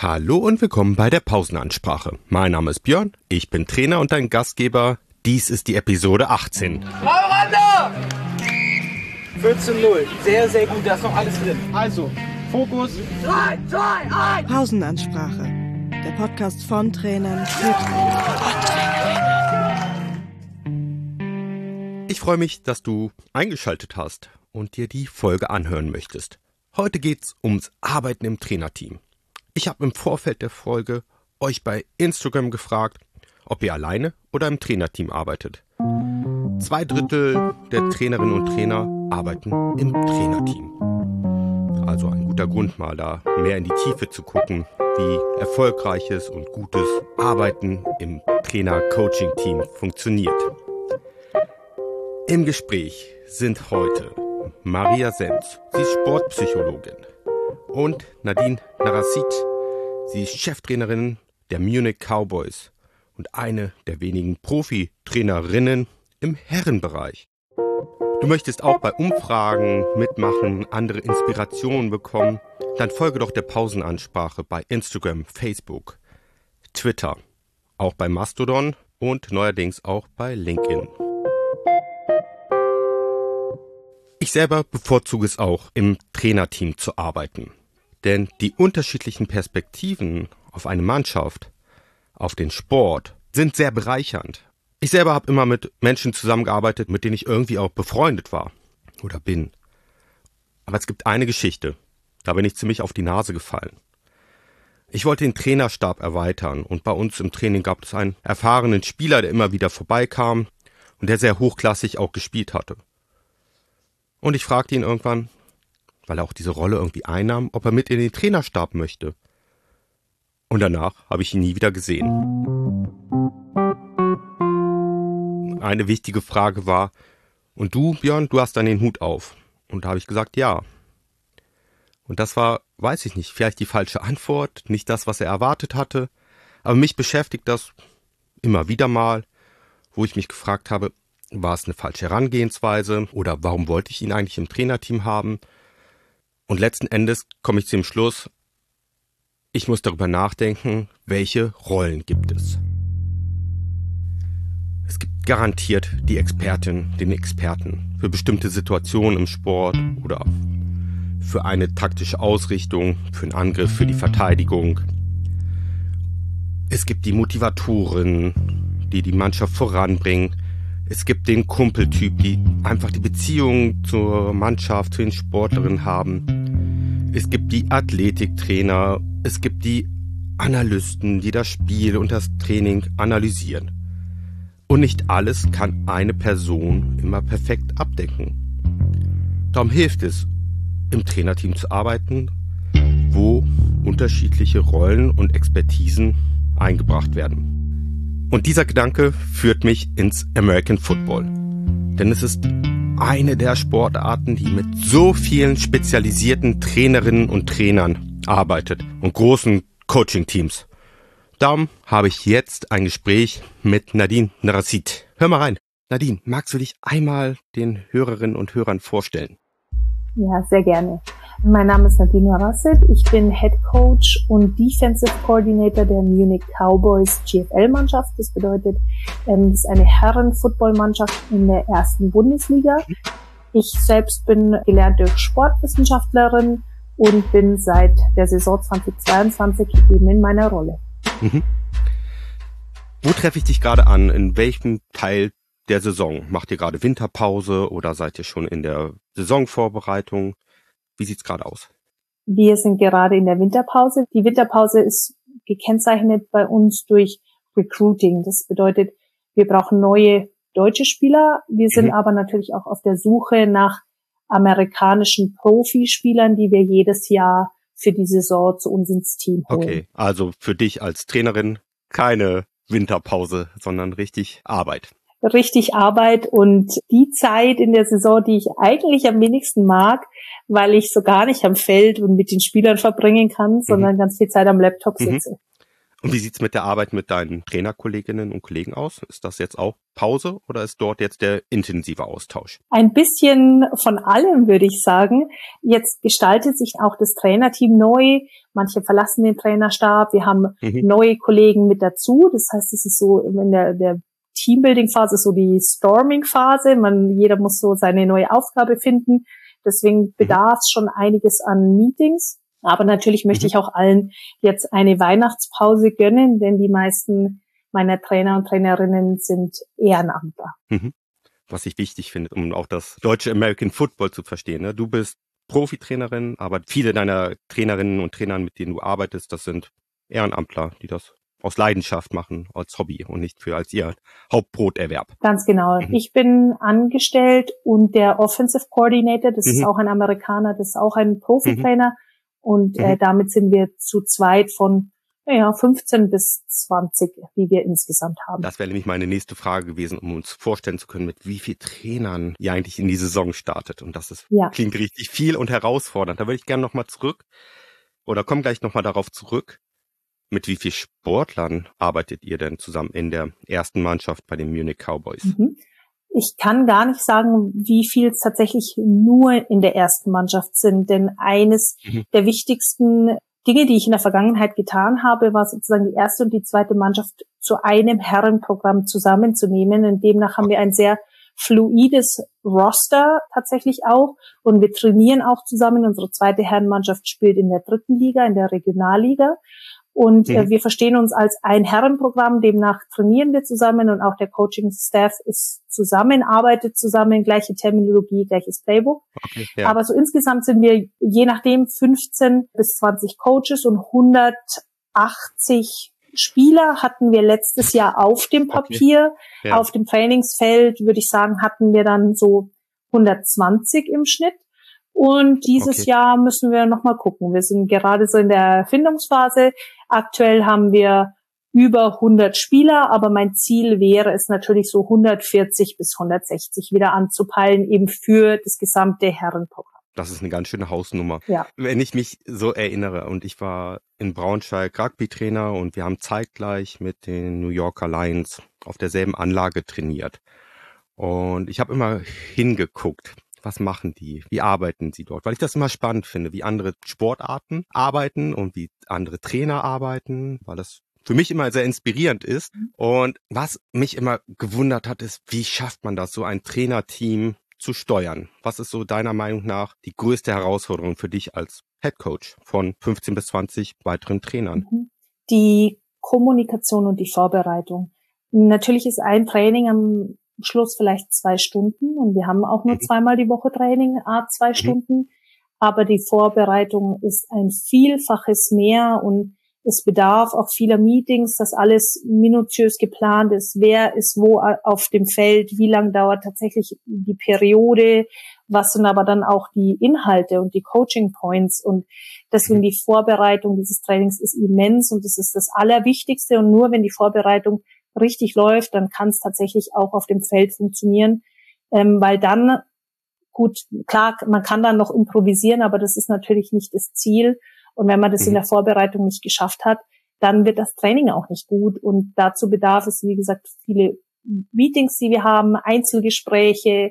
Hallo und willkommen bei der Pausenansprache. Mein Name ist Björn, ich bin Trainer und dein Gastgeber. Dies ist die Episode 18. 14-0. Sehr, sehr gut, da ist noch alles drin. Also, Fokus. 3, 2, 1. Pausenansprache. Der Podcast von Trainern für Trainer. Ich freue mich, dass du eingeschaltet hast und dir die Folge anhören möchtest. Heute geht's ums Arbeiten im Trainerteam. Ich habe im Vorfeld der Folge euch bei Instagram gefragt, ob ihr alleine oder im Trainerteam arbeitet. 2/3 der Trainerinnen und Trainer arbeiten im Trainerteam. Also ein guter Grund, mal da mehr in die Tiefe zu gucken, wie erfolgreiches und gutes Arbeiten im Trainer-Coaching-Team funktioniert. Im Gespräch sind heute Maria Senz, sie ist Sportpsychologin, und Nadine Narasit, sie ist Cheftrainerin der Munich Cowboys und eine der wenigen Profi-Trainerinnen im Herrenbereich. Du möchtest auch bei Umfragen mitmachen, andere Inspirationen bekommen, dann folge doch der Pausenansprache bei Instagram, Facebook, Twitter, auch bei Mastodon und neuerdings auch bei LinkedIn. Ich selber bevorzuge es auch, im Trainerteam zu arbeiten. Denn die unterschiedlichen Perspektiven auf eine Mannschaft, auf den Sport, sind sehr bereichernd. Ich selber habe immer mit Menschen zusammengearbeitet, mit denen ich irgendwie auch befreundet war oder bin. Aber es gibt eine Geschichte, da bin ich ziemlich auf die Nase gefallen. Ich wollte den Trainerstab erweitern und bei uns im Training gab es einen erfahrenen Spieler, der immer wieder vorbeikam und der sehr hochklassig auch gespielt hatte. Und ich fragte ihn irgendwann, weil er auch diese Rolle irgendwie einnahm, ob er mit in den Trainerstab möchte. Und danach habe ich ihn nie wieder gesehen. Eine wichtige Frage war, und du, Björn, du hast dann den Hut auf. Und da habe ich gesagt, ja. Und das war, weiß ich nicht, vielleicht die falsche Antwort, nicht das, was er erwartet hatte. Aber mich beschäftigt das immer wieder mal, wo ich mich gefragt habe, war es eine falsche Herangehensweise oder warum wollte ich ihn eigentlich im Trainerteam haben? Und letzten Endes komme ich zum Schluss, ich muss darüber nachdenken, welche Rollen gibt es. Es gibt garantiert die Expertin, den Experten für bestimmte Situationen im Sport oder für eine taktische Ausrichtung, für einen Angriff, für die Verteidigung. Es gibt die Motivatoren, die die Mannschaft voranbringen. Es gibt den Kumpeltyp, die einfach die Beziehung zur Mannschaft, zu den Sportlerinnen haben. Es gibt die Athletiktrainer, es gibt die Analysten, die das Spiel und das Training analysieren. Und nicht alles kann eine Person immer perfekt abdecken. Darum hilft es, im Trainerteam zu arbeiten, wo unterschiedliche Rollen und Expertisen eingebracht werden. Und dieser Gedanke führt mich ins American Football. Denn es ist eine der Sportarten, die mit so vielen spezialisierten Trainerinnen und Trainern arbeitet und großen Coaching-Teams. Darum habe ich jetzt ein Gespräch mit Nadine Narasit. Hör mal rein. Nadine, magst du dich einmal den Hörerinnen und Hörern vorstellen? Ja, sehr gerne. Mein Name ist Nadine Narasit. Ich bin Head Coach und Defensive Coordinator der Munich Cowboys GFL-Mannschaft. Das bedeutet, das ist eine Herren-Football-Mannschaft in der ersten Bundesliga. Ich selbst bin gelernte Sportwissenschaftlerin und bin seit der Saison 2022 eben in meiner Rolle. Mhm. Wo treffe ich dich gerade an? In welchem Teil der Saison? Macht ihr gerade Winterpause oder seid ihr schon in der Saisonvorbereitung? Wie sieht's gerade aus? Wir sind gerade in der Winterpause. Die Winterpause ist gekennzeichnet bei uns durch Recruiting. Das bedeutet, wir brauchen neue deutsche Spieler. Wir sind aber natürlich auch auf der Suche nach amerikanischen Profispielern, die wir jedes Jahr für die Saison zu uns ins Team holen. Okay, also für dich als Trainerin keine Winterpause, sondern richtig Arbeit. Richtig Arbeit und die Zeit in der Saison, die ich eigentlich am wenigsten mag, weil ich so gar nicht am Feld und mit den Spielern verbringen kann, sondern ganz viel Zeit am Laptop sitze. Und wie sieht's mit der Arbeit mit deinen Trainerkolleginnen und Kollegen aus? Ist das jetzt auch Pause oder ist dort jetzt der intensive Austausch? Ein bisschen von allem, würde ich sagen. Jetzt gestaltet sich auch das Trainerteam neu. Manche verlassen den Trainerstab. Wir haben neue Kollegen mit dazu. Das heißt, es ist so in der Teambuilding-Phase, so die Storming-Phase. Jeder muss so seine neue Aufgabe finden. Deswegen bedarf es schon einiges an Meetings. Aber natürlich möchte ich auch allen jetzt eine Weihnachtspause gönnen, denn die meisten meiner Trainer und Trainerinnen sind Ehrenamtler. Was ich wichtig finde, um auch das deutsche American Football zu verstehen. Ne? Du bist Profitrainerin, aber viele deiner Trainerinnen und Trainer, mit denen du arbeitest, das sind Ehrenamtler, die das aus Leidenschaft machen, als Hobby und nicht als ihr Hauptbroterwerb. Ganz genau. Ich bin angestellt und der Offensive Coordinator, das ist auch ein Amerikaner, das ist auch ein Profitrainer. Und damit sind wir zu zweit von 15 bis 20, die wir insgesamt haben. Das wäre nämlich meine nächste Frage gewesen, um uns vorstellen zu können, mit wie vielen Trainern ihr eigentlich in die Saison startet. Und das klingt richtig viel und herausfordernd. Da würde ich gerne nochmal komme gleich nochmal darauf zurück. Mit wie vielen Sportlern arbeitet ihr denn zusammen in der ersten Mannschaft bei den Munich Cowboys? Ich kann gar nicht sagen, wie viel es tatsächlich nur in der ersten Mannschaft sind, denn eines der wichtigsten Dinge, die ich in der Vergangenheit getan habe, war sozusagen die erste und die zweite Mannschaft zu einem Herrenprogramm zusammenzunehmen. Und demnach haben wir ein sehr fluides Roster tatsächlich auch. Und wir trainieren auch zusammen. Unsere zweite Herrenmannschaft spielt in der 3. Liga, in der Regionalliga. Und wir verstehen uns als ein Herrenprogramm, demnach trainieren wir zusammen und auch der Coaching-Staff arbeitet zusammen, gleiche Terminologie, gleiches Playbook. Okay, ja. Aber so insgesamt sind wir je nachdem 15 bis 20 Coaches und 180 Spieler hatten wir letztes Jahr auf dem Papier. Okay. Ja. Auf dem Trainingsfeld, würde ich sagen, hatten wir dann so 120 im Schnitt. Und dieses Jahr müssen wir nochmal gucken. Wir sind gerade so in der Erfindungsphase. Aktuell haben wir über 100 Spieler, aber mein Ziel wäre es natürlich so 140 bis 160 wieder anzupeilen, eben für das gesamte Herrenprogramm. Das ist eine ganz schöne Hausnummer. Ja. Wenn ich mich so erinnere, und ich war in Braunschweig Rugby-Trainer und wir haben zeitgleich mit den New Yorker Lions auf derselben Anlage trainiert. Und ich habe immer hingeguckt. Was machen die? Wie arbeiten sie dort? Weil ich das immer spannend finde, wie andere Sportarten arbeiten und wie andere Trainer arbeiten, weil das für mich immer sehr inspirierend ist. Und was mich immer gewundert hat, ist, wie schafft man das, so ein Trainerteam zu steuern? Was ist so deiner Meinung nach die größte Herausforderung für dich als Head Coach von 15 bis 20 weiteren Trainern? Die Kommunikation und die Vorbereitung. Natürlich ist ein Training am Schluss vielleicht 2 Stunden und wir haben auch nur zweimal die Woche Training, 2 Stunden, aber die Vorbereitung ist ein Vielfaches mehr und es bedarf auch vieler Meetings, dass alles minutiös geplant ist, wer ist wo auf dem Feld, wie lang dauert tatsächlich die Periode, was sind aber dann auch die Inhalte und die Coaching Points und deswegen die Vorbereitung dieses Trainings ist immens und das ist das Allerwichtigste und nur wenn die Vorbereitung richtig läuft, dann kann es tatsächlich auch auf dem Feld funktionieren, weil dann, gut, klar, man kann dann noch improvisieren, aber das ist natürlich nicht das Ziel und wenn man das in der Vorbereitung nicht geschafft hat, dann wird das Training auch nicht gut und dazu bedarf es, wie gesagt, viele Meetings, die wir haben, Einzelgespräche,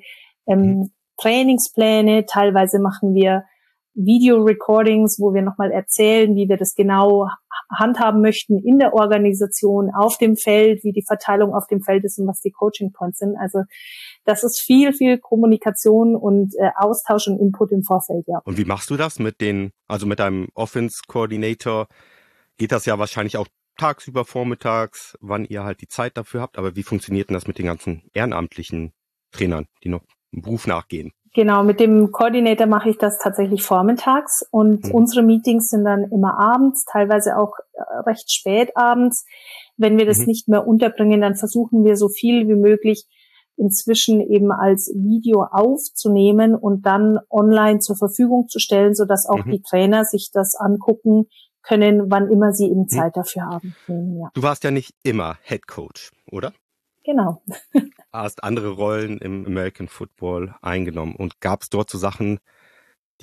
Trainingspläne, teilweise machen wir Video-Recordings, wo wir nochmal erzählen, wie wir das genau handhaben möchten in der Organisation, auf dem Feld, wie die Verteilung auf dem Feld ist und was die Coaching Points sind. Also das ist viel, viel Kommunikation und Austausch und Input im Vorfeld, ja. Und wie machst du das mit mit deinem Offense Coordinator? Geht das ja wahrscheinlich auch tagsüber, vormittags, wann ihr halt die Zeit dafür habt. Aber wie funktioniert denn das mit den ganzen ehrenamtlichen Trainern, die noch im Beruf nachgehen? Genau, mit dem Coordinator mache ich das tatsächlich vormittags und unsere Meetings sind dann immer abends, teilweise auch recht spät abends. Wenn wir das nicht mehr unterbringen, dann versuchen wir so viel wie möglich inzwischen eben als Video aufzunehmen und dann online zur Verfügung zu stellen, sodass auch die Trainer sich das angucken können, wann immer sie eben Zeit dafür haben. Ja. Du warst ja nicht immer Head Coach, oder? Genau. Hast andere Rollen im American Football eingenommen und gab es dort so Sachen, die du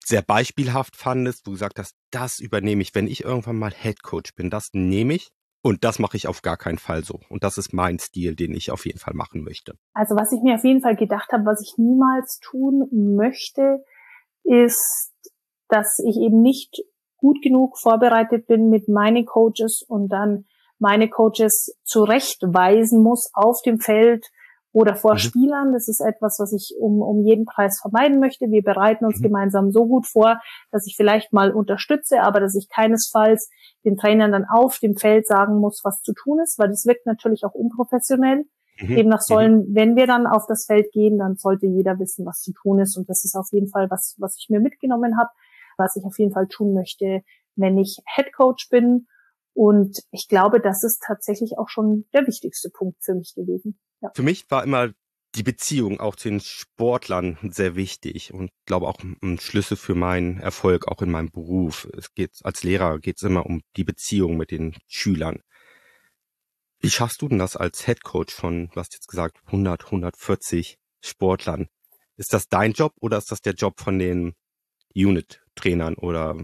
sehr beispielhaft fandest, wo du gesagt hast, das übernehme ich, wenn ich irgendwann mal Head Coach bin, das nehme ich und das mache ich auf gar keinen Fall so. Und das ist mein Stil, den ich auf jeden Fall machen möchte. Also was ich mir auf jeden Fall gedacht habe, was ich niemals tun möchte, ist, dass ich eben nicht gut genug vorbereitet bin mit meinen Coaches und dann meine Coaches zurechtweisen muss auf dem Feld oder vor Spielern. Das ist etwas, was ich um jeden Preis vermeiden möchte. Wir bereiten uns gemeinsam so gut vor, dass ich vielleicht mal unterstütze, aber dass ich keinesfalls den Trainern dann auf dem Feld sagen muss, was zu tun ist, weil das wirkt natürlich auch unprofessionell. Demnach sollen, wenn wir dann auf das Feld gehen, dann sollte jeder wissen, was zu tun ist. Und das ist auf jeden Fall was ich mir mitgenommen habe, was ich auf jeden Fall tun möchte, wenn ich Head Coach bin. Und ich glaube, das ist tatsächlich auch schon der wichtigste Punkt für mich gewesen. Ja. Für mich war immer die Beziehung auch zu den Sportlern sehr wichtig und glaube auch ein Schlüssel für meinen Erfolg auch in meinem Beruf. Als Lehrer geht es immer um die Beziehung mit den Schülern. Wie schaffst du denn das als Head Coach von, du hast jetzt gesagt, 140 Sportlern? Ist das dein Job oder ist das der Job von den Unit-Trainern oder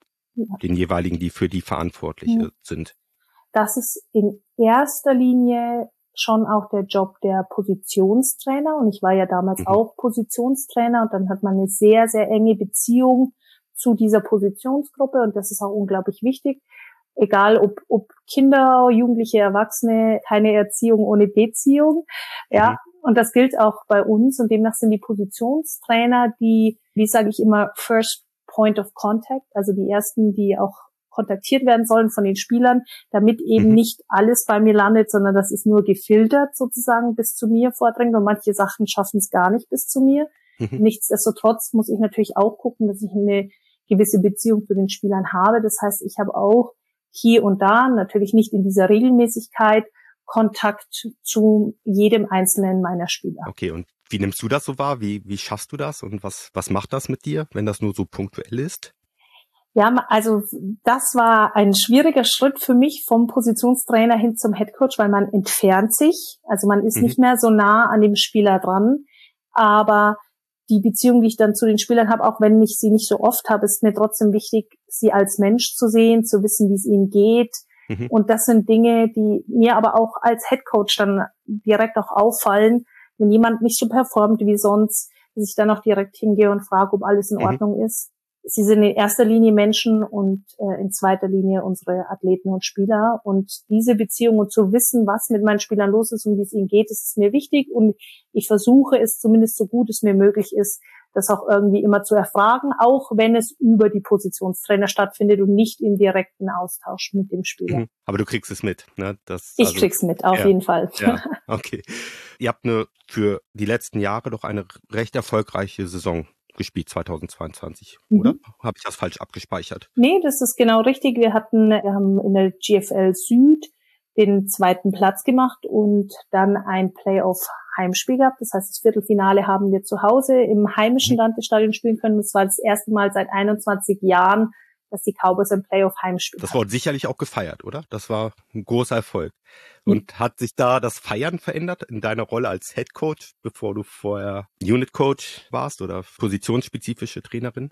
den jeweiligen, die für die verantwortlich sind? Das ist in erster Linie schon auch der Job der Positionstrainer. Und ich war ja damals auch Positionstrainer und dann hat man eine sehr, sehr enge Beziehung zu dieser Positionsgruppe und das ist auch unglaublich wichtig. Egal ob Kinder, Jugendliche, Erwachsene, keine Erziehung ohne Beziehung. Ja, und das gilt auch bei uns und demnach sind die Positionstrainer die, wie sage ich immer, First Point of Contact, also die ersten, die auch kontaktiert werden sollen von den Spielern, damit eben nicht alles bei mir landet, sondern das ist nur gefiltert sozusagen bis zu mir vordringt und manche Sachen schaffen es gar nicht bis zu mir. Nichtsdestotrotz muss ich natürlich auch gucken, dass ich eine gewisse Beziehung zu den Spielern habe. Das heißt, ich habe auch hier und da, natürlich nicht in dieser Regelmäßigkeit, Kontakt zu jedem einzelnen meiner Spieler. Okay, und wie nimmst du das so wahr? Wie schaffst du das und was macht das mit dir, wenn das nur so punktuell ist? Ja, also das war ein schwieriger Schritt für mich vom Positionstrainer hin zum Headcoach, weil man entfernt sich, also man ist nicht mehr so nah an dem Spieler dran, aber die Beziehung, die ich dann zu den Spielern habe, auch wenn ich sie nicht so oft habe, ist mir trotzdem wichtig, sie als Mensch zu sehen, zu wissen, wie es ihnen geht. Und das sind Dinge, die mir aber auch als Headcoach dann direkt auch auffallen, wenn jemand nicht so performt wie sonst, dass ich dann auch direkt hingehe und frage, ob alles in Ordnung ist. Sie sind in erster Linie Menschen und in zweiter Linie unsere Athleten und Spieler. Und diese Beziehung und zu wissen, was mit meinen Spielern los ist und wie es ihnen geht, ist mir wichtig. Und ich versuche es zumindest so gut es mir möglich ist, das auch irgendwie immer zu erfragen, auch wenn es über die Positionstrainer stattfindet und nicht im direkten Austausch mit dem Spieler. Aber du kriegst es mit, ne? Ich krieg's mit, auf jeden Fall. Ja, okay. Ihr habt für die letzten Jahre doch eine recht erfolgreiche Saison gespielt, 2022, oder? Habe ich das falsch abgespeichert? Nee, das ist genau richtig. Wir haben in der GFL Süd den 2. Platz gemacht und dann ein Playoff-Heimspiel gehabt. Das heißt, das Viertelfinale haben wir zu Hause im heimischen Landesstadion spielen können. Das war das erste Mal seit 21 Jahren, dass die Cowboys ein Playoff-Heimspiel Das wurde sicherlich auch gefeiert, oder? Das war ein großer Erfolg. Und hat sich da das Feiern verändert in deiner Rolle als Head Coach, bevor du vorher Unit Coach warst oder positionsspezifische Trainerin?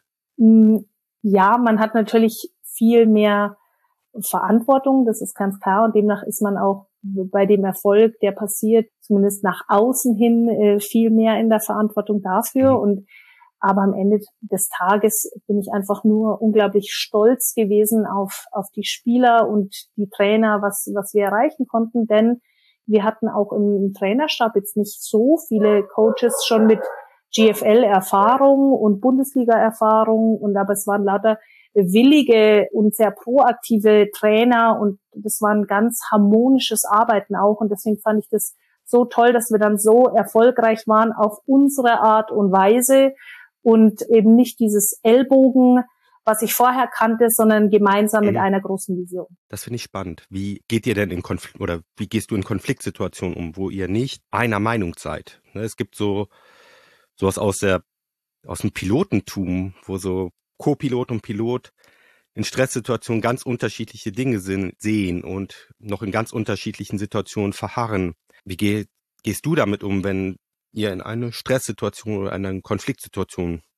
Ja, man hat natürlich viel mehr Verantwortung, das ist ganz klar. Und demnach ist man auch bei dem Erfolg, der passiert, zumindest nach außen hin, viel mehr in der Verantwortung dafür. Aber am Ende des Tages bin ich einfach nur unglaublich stolz gewesen auf die Spieler und die Trainer, was wir erreichen konnten, denn wir hatten auch im Trainerstab jetzt nicht so viele Coaches schon mit GFL-Erfahrung und Bundesliga-Erfahrung aber es waren lauter willige und sehr proaktive Trainer und das war ein ganz harmonisches Arbeiten auch und deswegen fand ich das so toll, dass wir dann so erfolgreich waren auf unsere Art und Weise und eben nicht dieses Ellbogen, was ich vorher kannte, sondern gemeinsam mit einer großen Vision. Das finde ich spannend. Wie geht ihr denn wie gehst du in Konfliktsituationen um, wo ihr nicht einer Meinung seid? Es gibt sowas aus dem Pilotentum, wo so Co-Pilot und Pilot in Stresssituationen ganz unterschiedliche Dinge sehen und noch in ganz unterschiedlichen Situationen verharren. Wie gehst du damit um, wenn ihr in eine Stresssituation oder eine Konfliktsituation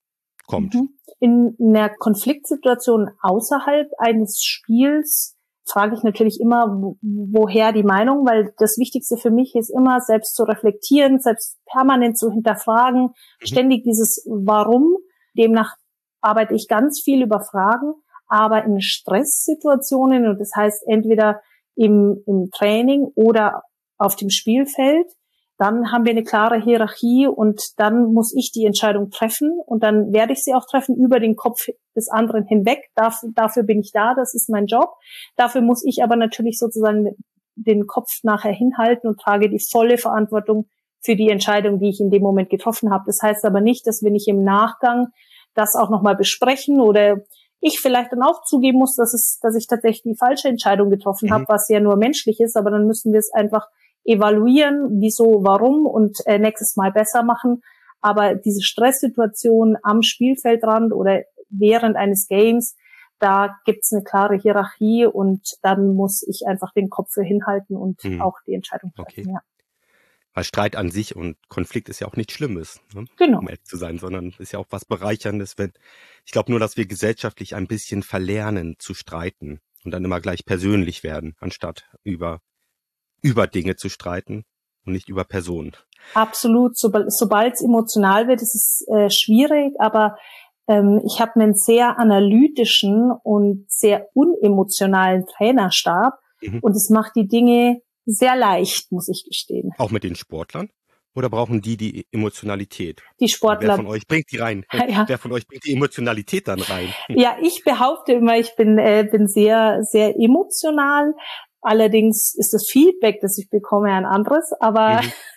kommt. In einer Konfliktsituation außerhalb eines Spiels frage ich natürlich immer, woher die Meinung, weil das Wichtigste für mich ist immer, selbst zu reflektieren, selbst permanent zu hinterfragen, ständig dieses Warum. Demnach arbeite ich ganz viel über Fragen, aber in Stresssituationen, und das heißt entweder im Training oder auf dem Spielfeld, dann haben wir eine klare Hierarchie und dann muss ich die Entscheidung treffen und dann werde ich sie auch treffen über den Kopf des anderen hinweg. Dafür bin ich da, das ist mein Job. Dafür muss ich aber natürlich sozusagen den Kopf nachher hinhalten und trage die volle Verantwortung für die Entscheidung, die ich in dem Moment getroffen habe. Das heißt aber nicht, dass wir nicht im Nachgang das auch nochmal besprechen oder ich vielleicht dann auch zugeben muss, dass ich tatsächlich die falsche Entscheidung getroffen habe, was ja nur menschlich ist, aber dann müssen wir es einfach evaluieren, wieso, warum und nächstes Mal besser machen. Aber diese Stresssituation am Spielfeldrand oder während eines Games, da gibt's eine klare Hierarchie und dann muss ich einfach den Kopf für hinhalten und auch die Entscheidung treffen. Okay. Ja. Weil Streit an sich und Konflikt ist ja auch nichts Schlimmes, ne? Genau. Um ehrlich zu sein, sondern ist ja auch was Bereicherndes. Ich glaube nur, dass wir gesellschaftlich ein bisschen verlernen zu streiten und dann immer gleich persönlich werden, anstatt über Dinge zu streiten und nicht über Personen. Absolut. Sobald es emotional wird, ist es schwierig, aber ich habe einen sehr analytischen und sehr unemotionalen Trainerstab und es macht die Dinge sehr leicht, muss ich gestehen. Auch mit den Sportlern? Oder brauchen die Emotionalität? Die Sportler. Wer von euch bringt die rein? Ja. Wer von euch bringt die Emotionalität dann rein? Ja, ich behaupte immer, ich bin sehr, sehr emotional. Allerdings ist das Feedback, das ich bekomme, ein anderes. Aber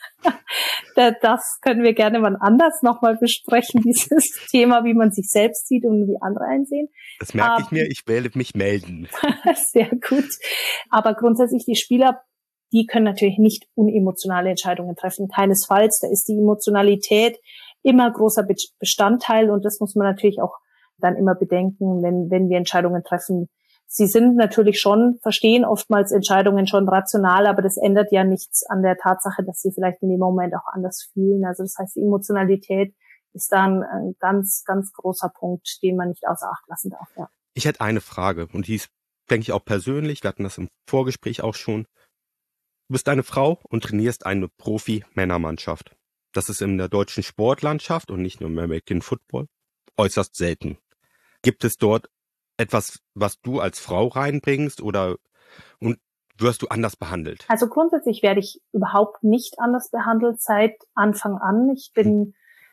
das können wir gerne mal anders nochmal besprechen, dieses Thema, wie man sich selbst sieht und wie andere einsehen. Das merke ich mir, ich werde mich melden. Sehr gut. Aber grundsätzlich die Spieler, die können natürlich nicht unemotionale Entscheidungen treffen. Keinesfalls. Da ist die Emotionalität immer großer Bestandteil und das muss man natürlich auch dann immer bedenken, wenn wir Entscheidungen treffen. Sie sind natürlich schon, verstehen oftmals Entscheidungen schon rational, aber das ändert ja nichts an der Tatsache, dass sie vielleicht in dem Moment auch anders fühlen. Also das heißt, die Emotionalität ist dann ein ganz, ganz großer Punkt, den man nicht außer Acht lassen darf. Ja. Ich hätte eine Frage und die ist, denke ich, auch persönlich. Wir hatten das im Vorgespräch auch schon. Du bist eine Frau und trainierst eine Profi-Männermannschaft. Das ist in der deutschen Sportlandschaft und nicht nur im American Football äußerst selten. Gibt es dort etwas, was du als Frau reinbringst und wirst du anders behandelt? Also grundsätzlich werde ich überhaupt nicht anders behandelt seit Anfang an. Ich bin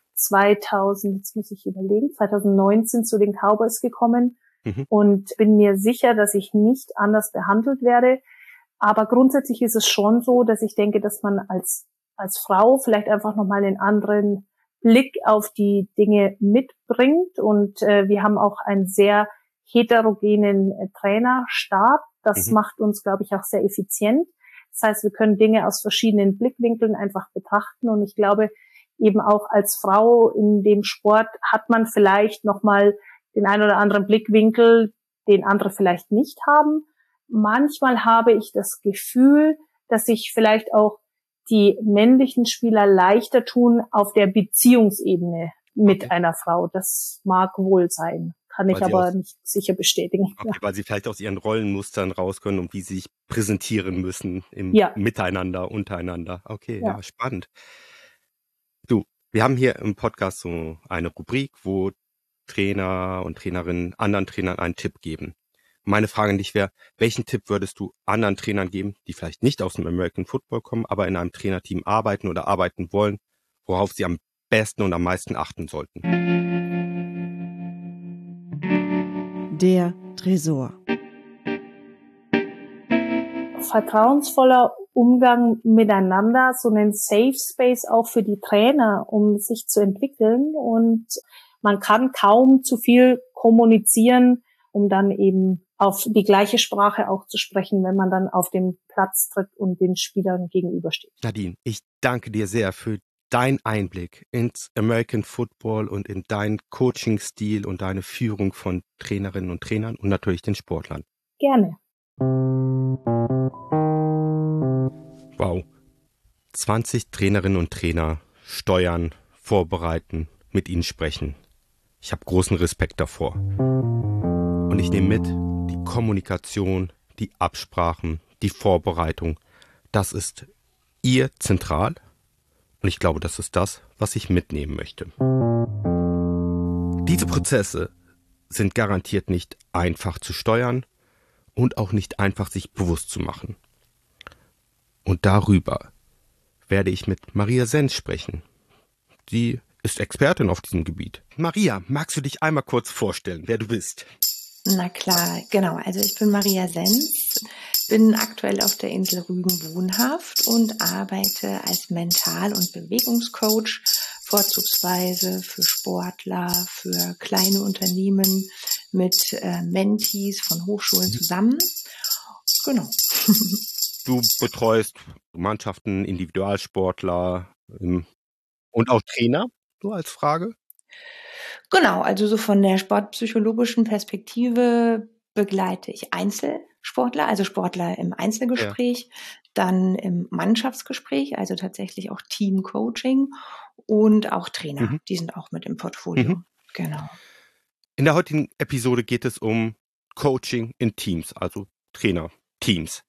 2019 zu den Cowboys gekommen und bin mir sicher, dass ich nicht anders behandelt werde. Aber grundsätzlich ist es schon so, dass ich denke, dass man als Frau vielleicht einfach nochmal einen anderen Blick auf die Dinge mitbringt. Und wir haben auch einen sehr heterogenen Trainerstab. Das macht uns, glaube ich, auch sehr effizient. Das heißt, wir können Dinge aus verschiedenen Blickwinkeln einfach betrachten. Und ich glaube, eben auch als Frau in dem Sport hat man vielleicht nochmal den einen oder anderen Blickwinkel, den andere vielleicht nicht haben. Manchmal habe ich das Gefühl, dass sich vielleicht auch die männlichen Spieler leichter tun auf der Beziehungsebene mit einer Frau. Das mag wohl sein, kann ich aber nicht sicher bestätigen. Okay, weil sie vielleicht aus ihren Rollenmustern raus können und wie sie sich präsentieren müssen im Miteinander, untereinander. Okay, ja, spannend. Du, wir haben hier im Podcast so eine Rubrik, wo Trainer und Trainerinnen anderen Trainern einen Tipp geben. Meine Frage an dich wäre, welchen Tipp würdest du anderen Trainern geben, die vielleicht nicht aus dem American Football kommen, aber in einem Trainerteam arbeiten oder arbeiten wollen, worauf sie am besten und am meisten achten sollten? Der Tresor. Vertrauensvoller Umgang miteinander, so einen Safe Space auch für die Trainer, um sich zu entwickeln. Und man kann kaum zu viel kommunizieren, um dann eben auf die gleiche Sprache auch zu sprechen, wenn man dann auf dem Platz tritt und den Spielern gegenübersteht. Nadine, ich danke dir sehr für deinen Einblick ins American Football und in deinen Coaching-Stil und deine Führung von Trainerinnen und Trainern und natürlich den Sportlern. Gerne. Wow. 20 Trainerinnen und Trainer steuern, vorbereiten, mit ihnen sprechen. Ich habe großen Respekt davor. Und ich nehme mit, die Kommunikation, die Absprachen, die Vorbereitung, das ist ihr zentral. Und ich glaube, das ist das, was ich mitnehmen möchte. Diese Prozesse sind garantiert nicht einfach zu steuern und auch nicht einfach sich bewusst zu machen. Und darüber werde ich mit Maria Sens sprechen. Sie ist Expertin auf diesem Gebiet. Maria, magst du dich einmal kurz vorstellen, wer du bist? Na klar, genau. Also ich bin Maria Sens, bin aktuell auf der Insel Rügen wohnhaft und arbeite als Mental- und Bewegungscoach, vorzugsweise für Sportler, für kleine Unternehmen mit Mentees von Hochschulen zusammen. Genau. Du betreust Mannschaften, Individualsportler und auch Trainer, so als Frage? Genau, also so von der sportpsychologischen Perspektive begleite ich Einzelsportler, also Sportler im Einzelgespräch, dann im Mannschaftsgespräch, also tatsächlich auch Teamcoaching und auch Trainer, die sind auch mit im Portfolio. Genau. In der heutigen Episode geht es um Coaching in Teams, also Trainer-Teams.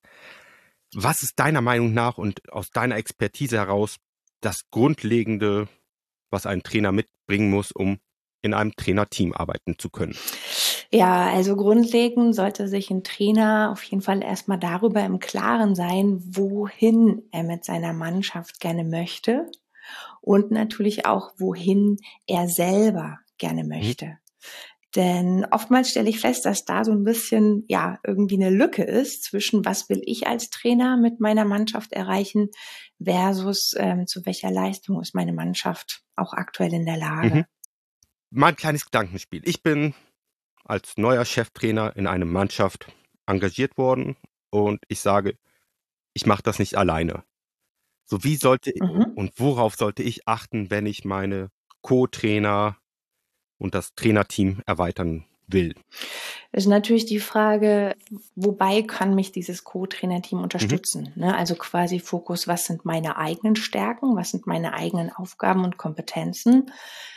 Was ist deiner Meinung nach und aus deiner Expertise heraus das Grundlegende, was ein Trainer mitbringen muss, um in einem Trainerteam arbeiten zu können? Ja, also grundlegend sollte sich ein Trainer auf jeden Fall erstmal darüber im Klaren sein, wohin er mit seiner Mannschaft gerne möchte und natürlich auch, wohin er selber gerne möchte. Denn oftmals stelle ich fest, dass da so ein bisschen, ja, irgendwie eine Lücke ist zwischen, was will ich als Trainer mit meiner Mannschaft erreichen versus zu welcher Leistung ist meine Mannschaft auch aktuell in der Lage. Mal ein kleines Gedankenspiel. Ich bin als neuer Cheftrainer in eine Mannschaft engagiert worden und ich sage, ich mache das nicht alleine. So wie sollte und worauf sollte ich achten, wenn ich meine Co-Trainer und das Trainerteam erweitern will? Ist natürlich die Frage, wobei kann mich dieses Co-Trainer-Team unterstützen? Ne? Also quasi Fokus, was sind meine eigenen Stärken, was sind meine eigenen Aufgaben und Kompetenzen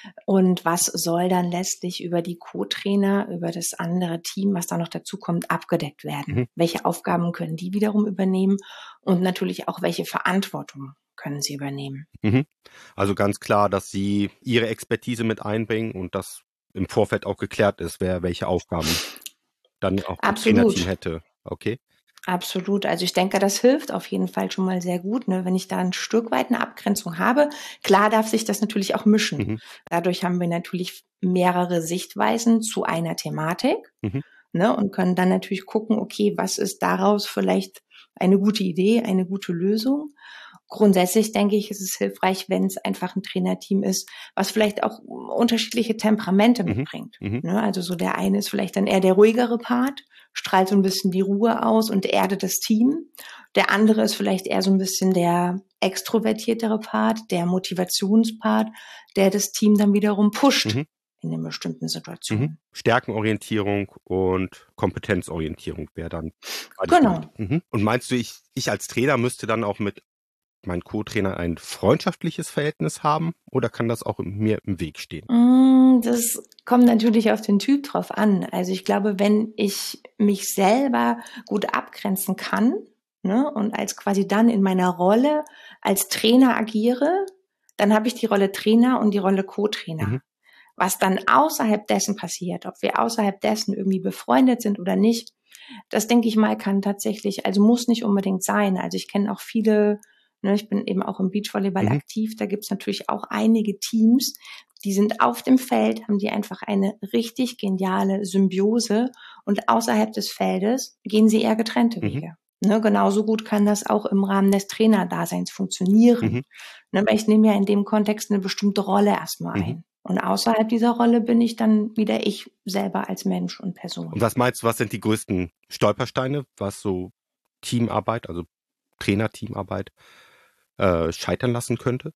und was soll dann letztlich über die Co-Trainer, über das andere Team, was da noch dazu kommt, abgedeckt werden? Welche Aufgaben können die wiederum übernehmen und natürlich auch welche Verantwortung können sie übernehmen? Also ganz klar, dass sie ihre Expertise mit einbringen und das im Vorfeld auch geklärt ist, wer welche Aufgaben dann auch im Trainerteam hätte. Okay. Absolut. Also ich denke, das hilft auf jeden Fall schon mal sehr gut, ne? Wenn ich da ein Stück weit eine Abgrenzung habe. Klar darf sich das natürlich auch mischen. Dadurch haben wir natürlich mehrere Sichtweisen zu einer Thematik, ne? Und können dann natürlich gucken, okay, was ist daraus vielleicht eine gute Idee, eine gute Lösung? Grundsätzlich denke ich, ist es hilfreich, wenn es einfach ein Trainerteam ist, was vielleicht auch unterschiedliche Temperamente mitbringt. Ne? Also so der eine ist vielleicht dann eher der ruhigere Part, strahlt so ein bisschen die Ruhe aus und erdet das Team. Der andere ist vielleicht eher so ein bisschen der extrovertiertere Part, der Motivationspart, der das Team dann wiederum pusht in den bestimmten Situationen. Stärkenorientierung und Kompetenzorientierung wäre dann. Genau. Und meinst du, ich als Trainer müsste dann auch mit meinen Co-Trainer ein freundschaftliches Verhältnis haben oder kann das auch mir im Weg stehen? Das kommt natürlich auf den Typ drauf an. Also ich glaube, wenn ich mich selber gut abgrenzen kann, ne, und als quasi dann in meiner Rolle als Trainer agiere, dann habe ich die Rolle Trainer und die Rolle Co-Trainer. Was dann außerhalb dessen passiert, ob wir außerhalb dessen irgendwie befreundet sind oder nicht, das denke ich mal kann tatsächlich, also muss nicht unbedingt sein. Also ich kenne auch viele, ne, ich bin eben auch im Beachvolleyball aktiv, da gibt's natürlich auch einige Teams, die sind auf dem Feld, haben die einfach eine richtig geniale Symbiose und außerhalb des Feldes gehen sie eher getrennte Wege. Ne, genauso gut kann das auch im Rahmen des Trainerdaseins funktionieren. Ne, weil ich nehme ja in dem Kontext eine bestimmte Rolle erstmal ein. Und außerhalb dieser Rolle bin ich dann wieder ich selber als Mensch und Person. Und was meinst du, was sind die größten Stolpersteine, was so Teamarbeit, also Trainer-Teamarbeit, scheitern lassen könnte?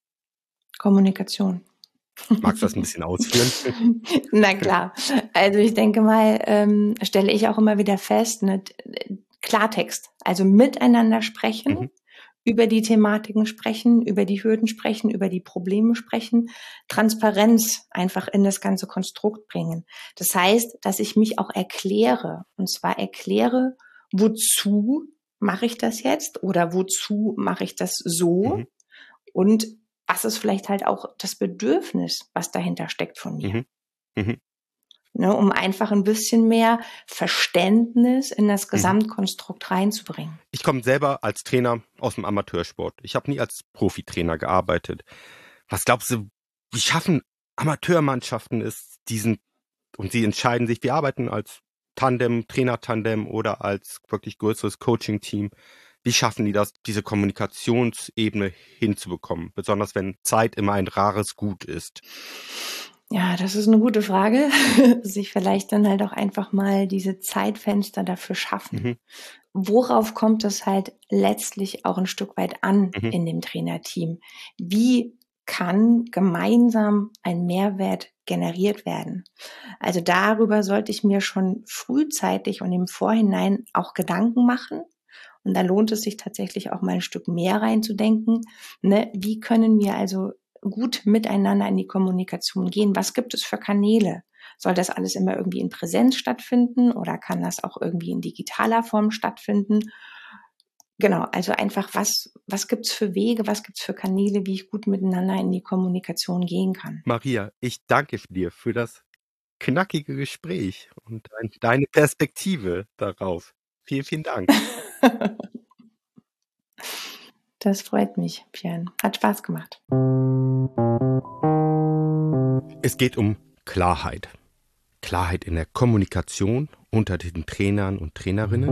Kommunikation. Magst du das ein bisschen ausführen? Na klar. Also ich denke mal, stelle ich auch immer wieder fest, ne, Klartext, also miteinander sprechen, über die Thematiken sprechen, über die Hürden sprechen, über die Probleme sprechen, Transparenz einfach in das ganze Konstrukt bringen. Das heißt, dass ich mich auch erkläre, und zwar erkläre, wozu mache ich das jetzt oder wozu mache ich das so und was ist vielleicht halt auch das Bedürfnis, was dahinter steckt von mir. Ne, um einfach ein bisschen mehr Verständnis in das Gesamtkonstrukt reinzubringen. Ich komme selber als Trainer aus dem Amateursport. Ich habe nie als Profitrainer gearbeitet. Was glaubst du, wie schaffen Amateurmannschaften es, und sie entscheiden sich, wir arbeiten als Tandem, Trainer-Tandem oder als wirklich größeres Coaching-Team. Wie schaffen die das, diese Kommunikationsebene hinzubekommen? Besonders wenn Zeit immer ein rares Gut ist. Ja, das ist eine gute Frage. Sich vielleicht dann halt auch einfach mal diese Zeitfenster dafür schaffen. Worauf kommt es halt letztlich auch ein Stück weit an in dem Trainerteam? Wie kann gemeinsam ein Mehrwert generiert werden? Also darüber sollte ich mir schon frühzeitig und im Vorhinein auch Gedanken machen. Und da lohnt es sich tatsächlich auch mal ein Stück mehr reinzudenken. Ne? Wie können wir also gut miteinander in die Kommunikation gehen? Was gibt es für Kanäle? Soll das alles immer irgendwie in Präsenz stattfinden oder kann das auch irgendwie in digitaler Form stattfinden? Genau, also einfach, was gibt's für Wege, was gibt's für Kanäle, wie ich gut miteinander in die Kommunikation gehen kann? Maria, ich danke dir für das knackige Gespräch und deine Perspektive darauf. Vielen, vielen Dank. Das freut mich, Björn. Hat Spaß gemacht. Es geht um Klarheit. Klarheit in der Kommunikation unter den Trainern und Trainerinnen,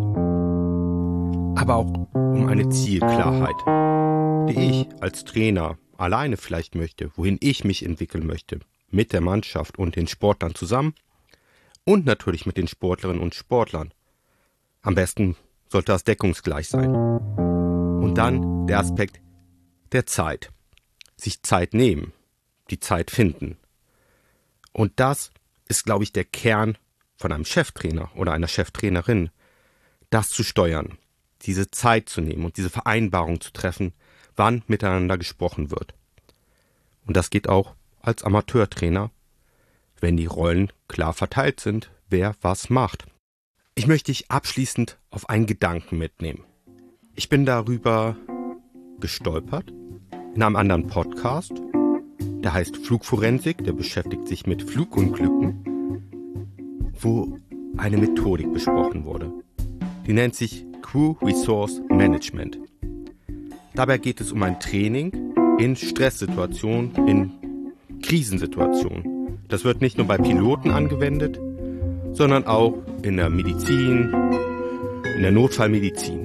aber auch um eine Zielklarheit, die ich als Trainer alleine vielleicht möchte, wohin ich mich entwickeln möchte, mit der Mannschaft und den Sportlern zusammen und natürlich mit den Sportlerinnen und Sportlern. Am besten sollte das deckungsgleich sein. Und dann der Aspekt der Zeit. Sich Zeit nehmen, die Zeit finden. Und das ist, glaube ich, der Kern von einem Cheftrainer oder einer Cheftrainerin, das zu steuern, diese Zeit zu nehmen und diese Vereinbarung zu treffen, wann miteinander gesprochen wird. Und das geht auch als Amateurtrainer, wenn die Rollen klar verteilt sind, wer was macht. Ich möchte dich abschließend auf einen Gedanken mitnehmen. Ich bin darüber gestolpert in einem anderen Podcast, der heißt Flugforensik, der beschäftigt sich mit Flugunglücken, wo eine Methodik besprochen wurde. Die nennt sich Crew Resource Management. Dabei geht es um ein Training in Stresssituationen, in Krisensituationen. Das wird nicht nur bei Piloten angewendet, sondern auch in der Medizin, in der Notfallmedizin.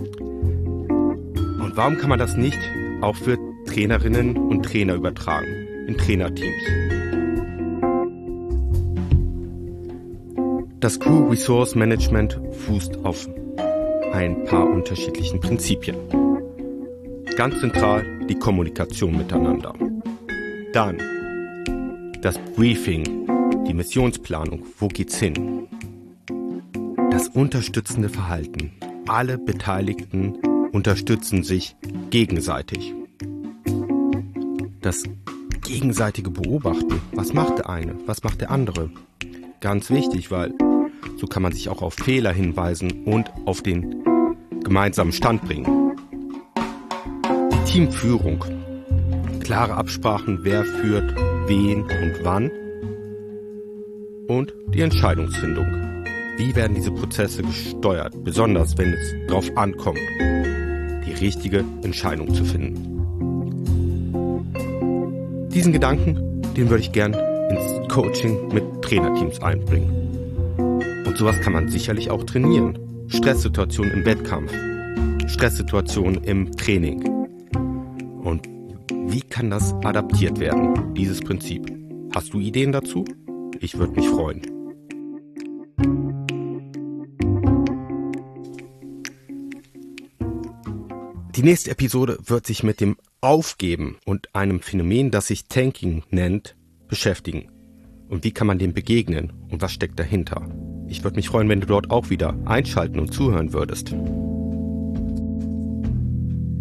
Und warum kann man das nicht auch für Trainerinnen und Trainer übertragen, in Trainerteams? Das Crew Resource Management fußt auf ein paar unterschiedlichen Prinzipien. Ganz zentral die Kommunikation miteinander. Dann das Briefing, die Missionsplanung, wo geht's hin? Das unterstützende Verhalten. Alle Beteiligten unterstützen sich gegenseitig. Das gegenseitige Beobachten. Was macht der eine? Was macht der andere? Ganz wichtig, weil so kann man sich auch auf Fehler hinweisen und auf den gemeinsamen Stand bringen. Die Teamführung. Klare Absprachen, wer führt wen und wann. Und die Entscheidungsfindung. Wie werden diese Prozesse gesteuert, besonders wenn es darauf ankommt, die richtige Entscheidung zu finden. Diesen Gedanken, den würde ich gern ins Coaching mit Trainerteams einbringen. Und sowas kann man sicherlich auch trainieren. Stresssituationen im Wettkampf, Stresssituationen im Training. Und wie kann das adaptiert werden, dieses Prinzip? Hast du Ideen dazu? Ich würde mich freuen. Die nächste Episode wird sich mit dem Aufgeben und einem Phänomen, das sich Tanking nennt, beschäftigen. Und wie kann man dem begegnen und was steckt dahinter? Ich würde mich freuen, wenn du dort auch wieder einschalten und zuhören würdest.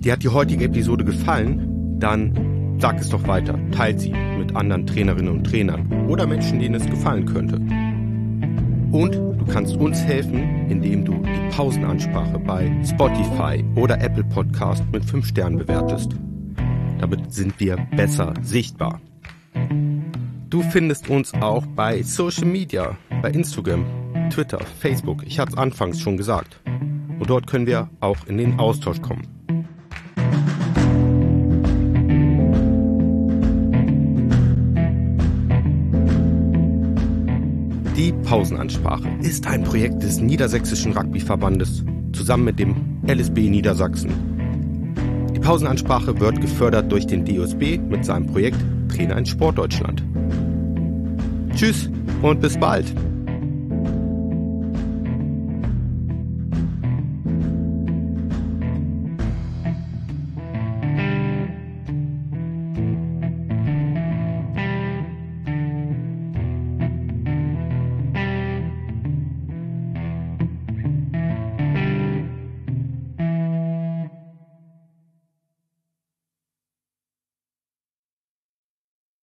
Dir hat die heutige Episode gefallen? Dann sag es doch weiter. Teilt sie mit anderen Trainerinnen und Trainern oder Menschen, denen es gefallen könnte. Und du kannst uns helfen, indem du die Pausenansprache bei Spotify oder Apple Podcast mit 5 Sternen bewertest. Damit sind wir besser sichtbar. Du findest uns auch bei Social Media, bei Instagram, Twitter, Facebook. Ich hatte es anfangs schon gesagt. Und dort können wir auch in den Austausch kommen. Die Pausenansprache ist ein Projekt des Niedersächsischen Rugbyverbandes zusammen mit dem LSB Niedersachsen. Die Pausenansprache wird gefördert durch den DOSB mit seinem Projekt Trainer in Sportdeutschland. Tschüss und bis bald!